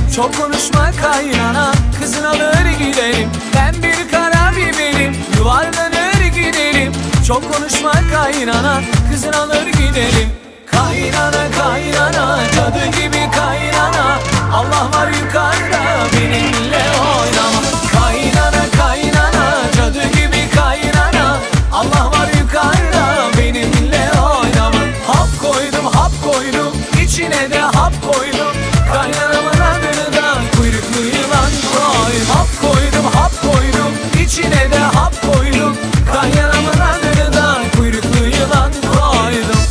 Çok konuşma kaynana, kızın alır gidelim. Ben bir kara biberim, yuvarlanır gidelim. Çok konuşma kaynana, kızın alır gidelim. Kaynana kaynana, cadı gibi kaynana, Allah var yukarıda, benimle oynama. Kaynana kaynana, cadı gibi kaynana, Allah var yukarıda, benimle oynama. Hap koydum, içine de hap koydum. Kaynanamın adını da kuyruklu yılan koydum. Hap koydum, içine de hap koydum. Kaynanamın adını da kuyruklu yılan koydum.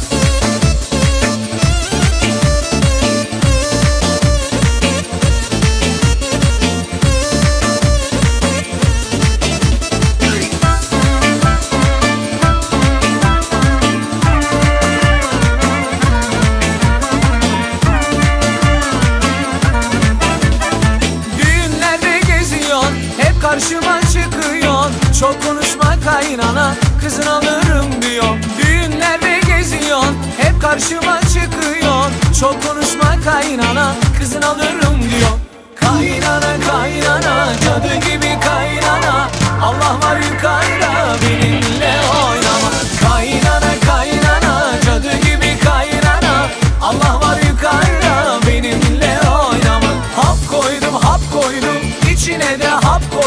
Karşıma çıkıyorsun, çok konuşma kaynana, kızın alırım diyor. Düğünlerde geziyorsun, hep karşıma çıkıyorsun. Çok konuşma kaynana, kızın alırım diyor. Kaynana kaynana, cadı gibi kaynana, Allah var yukarıda, benimle oynama. Kaynana kaynana, cadı gibi kaynana, Allah var yukarıda, benimle oynama. Hap koydum, içine de hap koydum.